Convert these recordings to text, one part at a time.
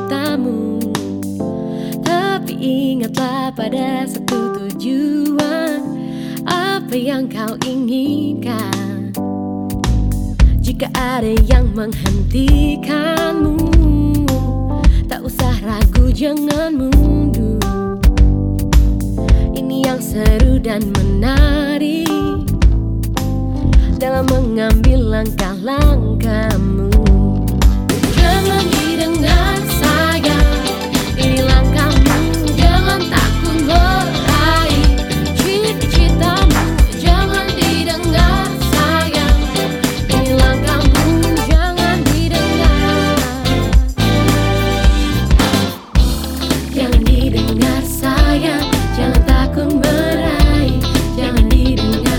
cintamu. Tapi ingatlah pada satu tujuan, apa yang kau inginkan. Jika ada yang menghentikanmu, tak usah ragu, jangan mundur. Ini yang seru dan menarik dalam mengambil langkah-langkahmu. Jangan didengar sayang, ini langkahmu. Jangan takut meraih cita-citamu. Jangan didengar sayang, ini langkahmu. Jangan didengar. Jangan didengar sayang, jangan takut meraih. Jangan didengar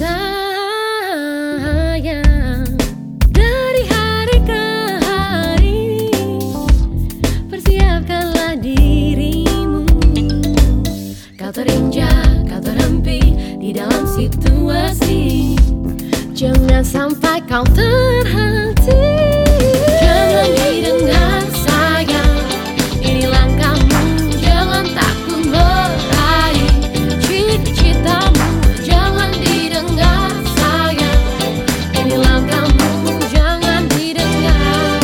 sayang. Dari hari ke hari, persiapkanlah dirimu. Kau terinjak, kau terhenti di dalam situasi. Jangan sampai kau terhenti. Jangan didengar sayang, ini langkahmu. Jangan takut meraih cita-citamu. Jangan didengar sayang, ini langkahmu. Jangan didengar.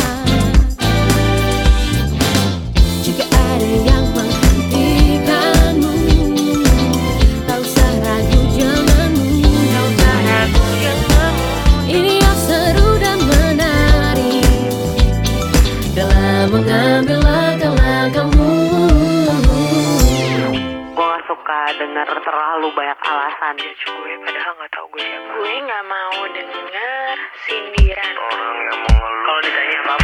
Jika ada yang menghentikanmu, tak usah ragu, jangan mundur. Ini yang seru dan menarik dalam mengambil langkah-langkahmu. Gue gak suka denger terlalu banyak alasan gue, padahal gak tau gue siapa. Gue gak mau denger sindiran. Orang yang mau ngeluh, kalau ditanya apa